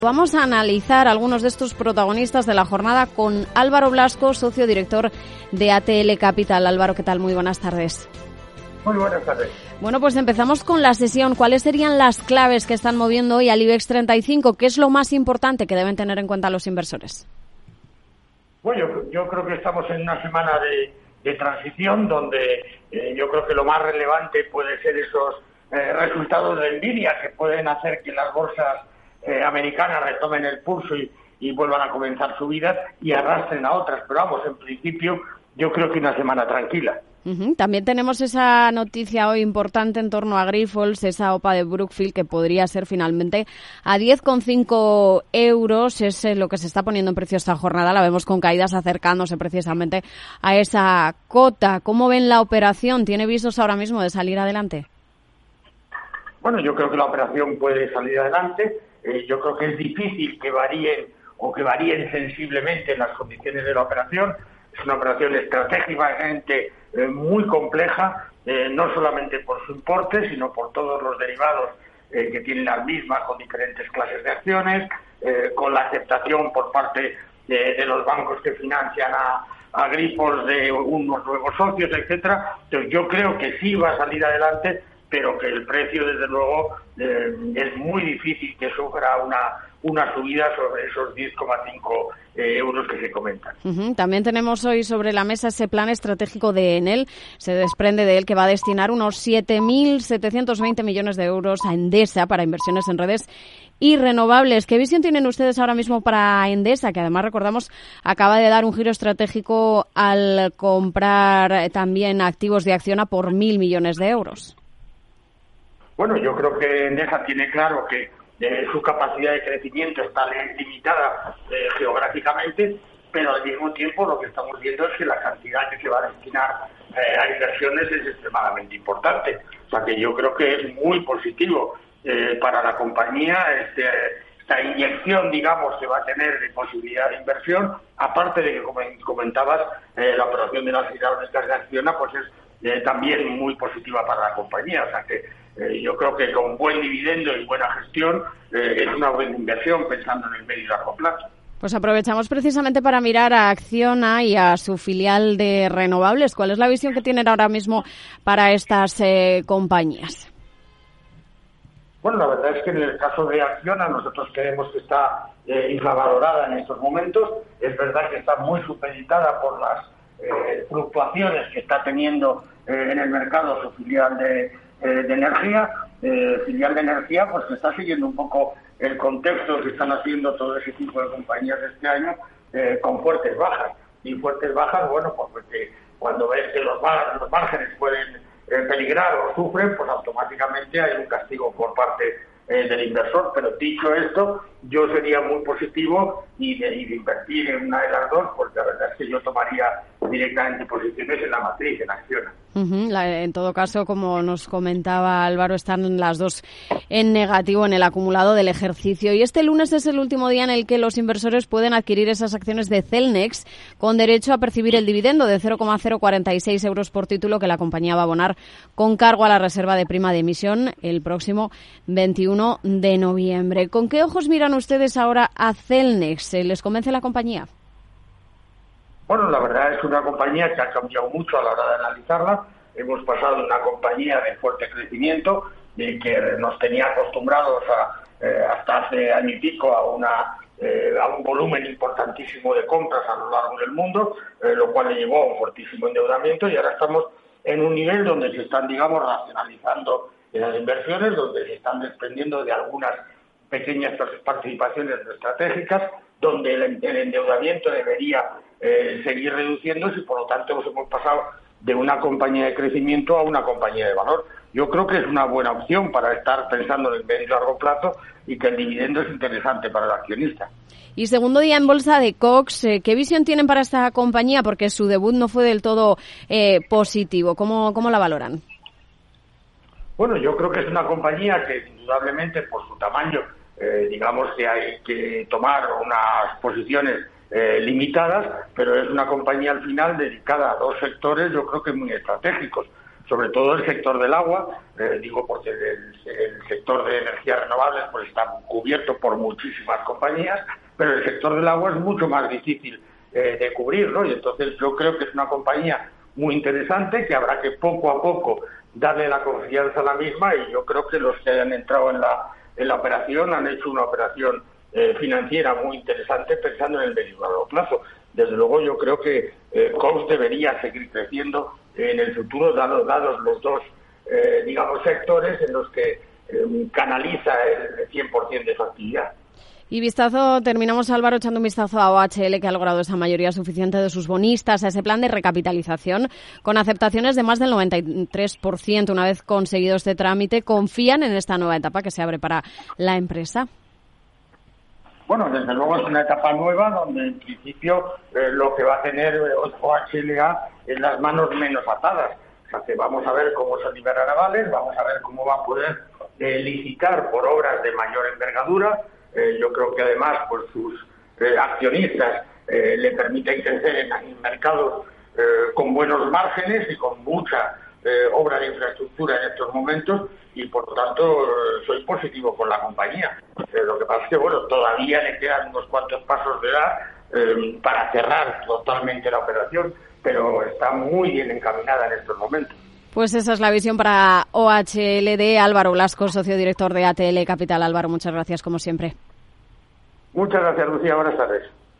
Vamos a analizar algunos de estos protagonistas de la jornada con Álvaro Blasco, socio director de ATL Capital. Álvaro, ¿qué tal? Muy buenas tardes. Muy buenas tardes. Bueno, pues empezamos con la sesión. ¿Cuáles serían las claves que están moviendo hoy al IBEX 35? ¿Qué es lo más importante que deben tener en cuenta los inversores? Bueno, yo creo que estamos en una semana de transición donde yo creo que lo más relevante puede ser esos resultados de Nvidia que pueden hacer que las bolsas americanas retomen el pulso y vuelvan a comenzar subidas y arrastren a otras. Pero vamos, en principio yo creo que una semana tranquila. También tenemos esa noticia hoy importante en torno a Grifols, esa OPA de Brookfield que podría ser finalmente a 10,5 euros. Es lo que se está poniendo en precio esta jornada. La vemos con caídas acercándose precisamente a esa cota. ¿Cómo ven la operación? ¿Tiene visos ahora mismo de salir adelante? Bueno, yo creo que la operación puede salir adelante. Yo creo que es difícil que varíen sensiblemente las condiciones de la operación. Es una operación estratégicamente muy compleja, no solamente por su importe, sino por todos los derivados que tienen las mismas, con diferentes clases de acciones, con la aceptación por parte de los bancos que financian a Grifols de unos nuevos socios, etcétera. Entonces yo creo que sí va a salir adelante, pero que el precio, desde luego, es muy difícil que sufra una subida sobre esos 10,5 euros que se comentan. También tenemos hoy sobre la mesa ese plan estratégico de Enel. Se desprende de él que va a destinar unos 7.720 millones de euros a Endesa para inversiones en redes y renovables. ¿Qué visión tienen ustedes ahora mismo para Endesa? Que además, recordamos, acaba de dar un giro estratégico al comprar también activos de Acciona por 1.000 millones de euros. Bueno, yo creo que Endesa tiene claro que su capacidad de crecimiento está limitada geográficamente, pero al mismo tiempo lo que estamos viendo es que la cantidad que se va a destinar a inversiones es extremadamente importante. O sea que yo creo que es muy positivo para la compañía esta inyección, digamos, que va a tener de posibilidad de inversión, aparte de que, como comentabas, la operación de las hidráulicas de Acciona pues es también muy positiva para la compañía. O sea que yo creo que con buen dividendo y buena gestión es una buena inversión pensando en el medio y largo plazo. Pues aprovechamos precisamente para mirar a Acciona y a su filial de renovables. ¿Cuál es la visión que tienen ahora mismo para estas compañías? Bueno, la verdad es que en el caso de Acciona nosotros creemos que está infravalorada en estos momentos. Es verdad que está muy supeditada por las fluctuaciones que está teniendo en el mercado su filial de energía, pues que está siguiendo un poco el contexto que están haciendo todo ese tipo de compañías este año con fuertes bajas. Y fuertes bajas, bueno, pues porque cuando ves que los márgenes pueden peligrar o sufren, pues automáticamente hay un castigo por parte del inversor. Pero dicho esto, yo sería muy positivo y de invertir en una de las dos, porque la verdad es que yo tomaría directamente posiciones en la matriz, en Acciona. En todo caso, como nos comentaba Álvaro, están las dos en negativo en el acumulado del ejercicio. Y este lunes es el último día en el que los inversores pueden adquirir esas acciones de Cellnex con derecho a percibir el dividendo de 0,046 euros por título que la compañía va a abonar con cargo a la reserva de prima de emisión el próximo 21 de noviembre. ¿Con qué ojos miran ustedes ahora a Cellnex? ¿Les convence la compañía? Bueno, la verdad es una compañía que ha cambiado mucho a la hora de analizarla. Hemos pasado de una compañía de fuerte crecimiento, de que nos tenía acostumbrados hasta hace año y pico a un volumen importantísimo de compras a lo largo del mundo, lo cual le llevó a un fortísimo endeudamiento, y ahora estamos en un nivel donde se están, digamos, racionalizando las inversiones, donde se están desprendiendo de algunas pequeñas participaciones estratégicas, donde el endeudamiento debería seguir reduciéndose, y por lo tanto hemos pasado de una compañía de crecimiento a una compañía de valor. Yo creo que es una buena opción para estar pensando en el medio y largo plazo, y que el dividendo es interesante para el accionista. Y segundo día en bolsa de Cox, ¿qué visión tienen para esta compañía? Porque su debut no fue del todo positivo. ¿Cómo la valoran? Bueno, yo creo que es una compañía que indudablemente por su tamaño, digamos que hay que tomar unas posiciones limitadas, pero es una compañía al final dedicada a dos sectores, yo creo que muy estratégicos. sobre todo el sector del agua, digo porque el sector de energías renovables pues está cubierto por muchísimas compañías, pero el sector del agua es mucho más difícil de cubrir, ¿no? Y entonces yo creo que es una compañía muy interesante, que habrá que poco a poco darle la confianza a la misma, y yo creo que los que hayan entrado en la operación han hecho una operación financiera muy interesante pensando en el medio y largo plazo. Desde luego yo creo que Cox debería seguir creciendo en el futuro, dados los dos sectores en los que canaliza el 100% de su actividad. Y terminamos, Álvaro, echando un vistazo a OHL, que ha logrado esa mayoría suficiente de sus bonistas, a ese plan de recapitalización, con aceptaciones de más del 93%. Una vez conseguido este trámite, ¿confían en esta nueva etapa que se abre para la empresa? Bueno, desde luego es una etapa nueva donde en principio lo que va a tener OHLA es las manos menos atadas. O sea que vamos a ver cómo se liberan avales, vamos a ver cómo va a poder licitar por obras de mayor envergadura. Yo creo que además pues sus accionistas le permiten crecer en mercados con buenos márgenes y con mucha obra de infraestructura en estos momentos, y por lo tanto soy positivo con la compañía. Lo que pasa es que todavía le quedan unos cuantos pasos de dar para cerrar totalmente la operación, pero está muy bien encaminada en estos momentos. Pues esa es la visión para OHL de Álvaro Blasco, socio director de ATL Capital. Álvaro, muchas gracias como siempre. Muchas gracias, Lucía. Buenas tardes.